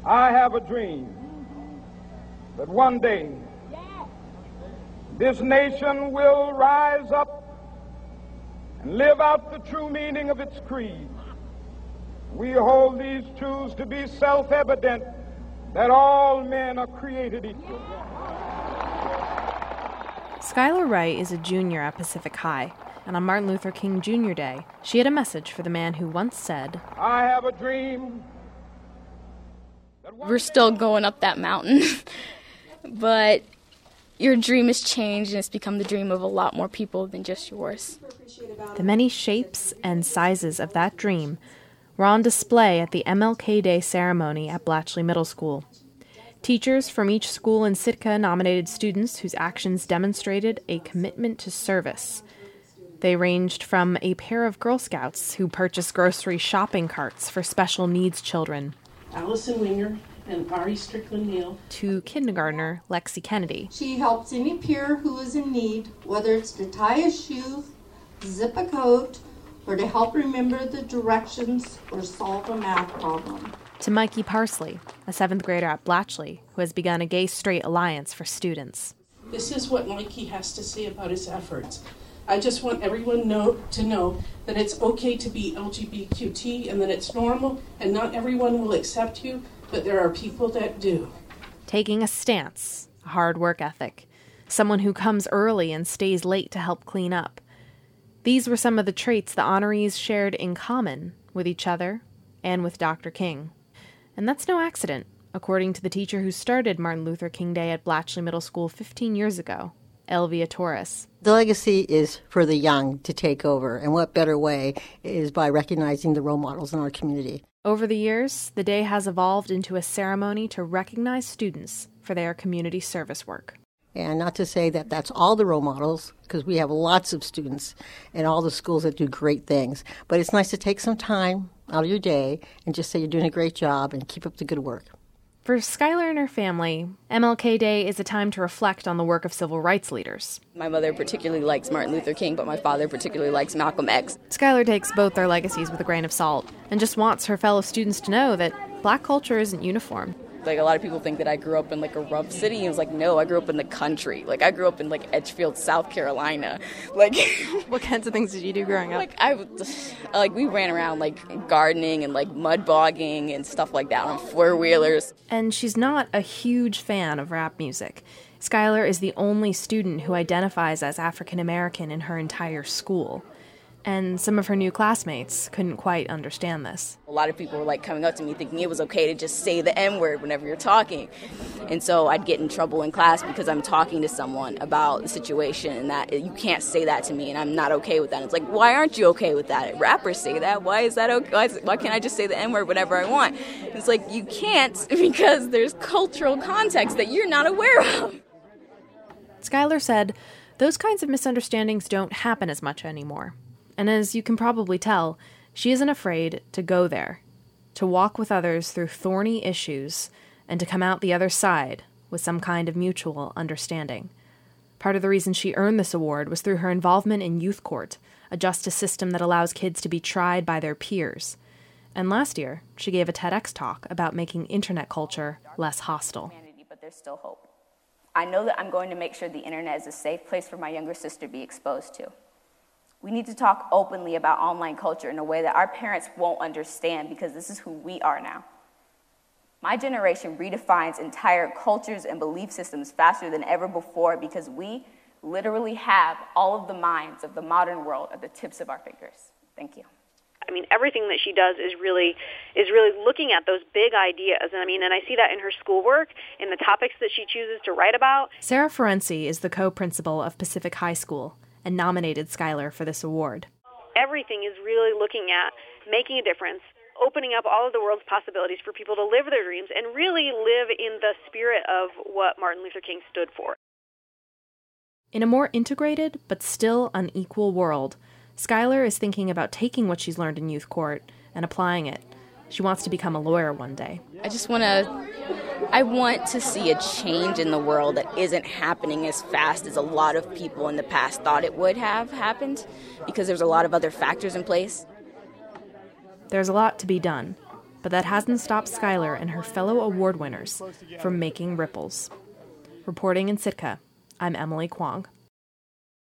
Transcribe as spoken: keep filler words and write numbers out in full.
I have a dream that one day this nation will rise up and live out the true meaning of its creed. We hold these truths to be self-evident, that all men are created equal. Skylar Wright is a junior at Pacific High, and on Martin Luther King Junior Day, she had a message for the man who once said, I have a dream. We're still going up that mountain, but your dream has changed and it's become the dream of a lot more people than just yours. The many shapes and sizes of that dream were on display at the M L K Day ceremony at Blatchley Middle School. Teachers from each school in Sitka nominated students whose actions demonstrated a commitment to service. They ranged from a pair of Girl Scouts who purchased grocery shopping carts for special needs children, Allison Winger and Ari Strickland Neal, to kindergartner Lexi Kennedy. She helps any peer who is in need, whether it's to tie a shoe, zip a coat, or to help remember the directions or solve a math problem. To Mikey Parsley, a seventh grader at Blatchley, who has begun a gay-straight alliance for students. This is what Mikey has to say about his efforts. I just want everyone know, to know that it's okay to be L G B T Q and that it's normal and not everyone will accept you, but there are people that do. Taking a stance, a hard work ethic, someone who comes early and stays late to help clean up. These were some of the traits the honorees shared in common with each other and with Doctor King. And that's no accident, according to the teacher who started Martin Luther King Day at Blatchley Middle School fifteen years ago, Elvia Torres. The legacy is for the young to take over, and what better way is by recognizing the role models in our community. Over the years, the day has evolved into a ceremony to recognize students for their community service work. And not to say that that's all the role models, because we have lots of students in all the schools that do great things. But it's nice to take some time out of your day and just say you're doing a great job and keep up the good work. For Skylar and her family, M L K Day is a time to reflect on the work of civil rights leaders. My mother particularly likes Martin Luther King, but my father particularly likes Malcolm X. Skylar takes both their legacies with a grain of salt and just wants her fellow students to know that Black culture isn't uniform. Like, a lot of people think that I grew up in, like, a rough city. And I was like, no, I grew up in the country. Like, I grew up in, like, Edgefield, South Carolina. Like, what kinds of things did you do growing up? Like, I, like, we ran around, like, gardening and, like, mud bogging and stuff like that on four-wheelers. And she's not a huge fan of rap music. Skylar is the only student who identifies as African American in her entire school. And some of her new classmates couldn't quite understand this. A lot of people were like coming up to me thinking it was okay to just say the N-word whenever you're talking. And so I'd get in trouble in class because I'm talking to someone about the situation and that you can't say that to me and I'm not okay with that. And it's like, why aren't you okay with that? Rappers say that. Why is that okay? Why, is, why can't I just say the N-word whenever I want? It's like, you can't because there's cultural context that you're not aware of. Skylar said those kinds of misunderstandings don't happen as much anymore. And as you can probably tell, she isn't afraid to go there, to walk with others through thorny issues, and to come out the other side with some kind of mutual understanding. Part of the reason she earned this award was through her involvement in Youth Court, a justice system that allows kids to be tried by their peers. And last year, she gave a TEDx talk about making internet culture less hostile. But there's still hope. I know that I'm going to make sure the internet is a safe place for my younger sister to be exposed to. We need to talk openly about online culture in a way that our parents won't understand because this is who we are now. My generation redefines entire cultures and belief systems faster than ever before because we literally have all of the minds of the modern world at the tips of our fingers. Thank you. I mean, everything that she does is really is really looking at those big ideas. And I mean, and I see that in her schoolwork, in the topics that she chooses to write about. Sarah Ferenczi is the co-principal of Pacific High School and nominated Skylar for this award. Everything is really looking at making a difference, opening up all of the world's possibilities for people to live their dreams and really live in the spirit of what Martin Luther King stood for. In a more integrated but still unequal world, Skylar is thinking about taking what she's learned in youth court and applying it. She wants to become a lawyer one day. I just want to, I want to see a change in the world that isn't happening as fast as a lot of people in the past thought it would have happened because there's a lot of other factors in place. There's a lot to be done, But that hasn't stopped Skylar and her fellow award winners from making ripples. Reporting in Sitka, I'm Emily Kwong.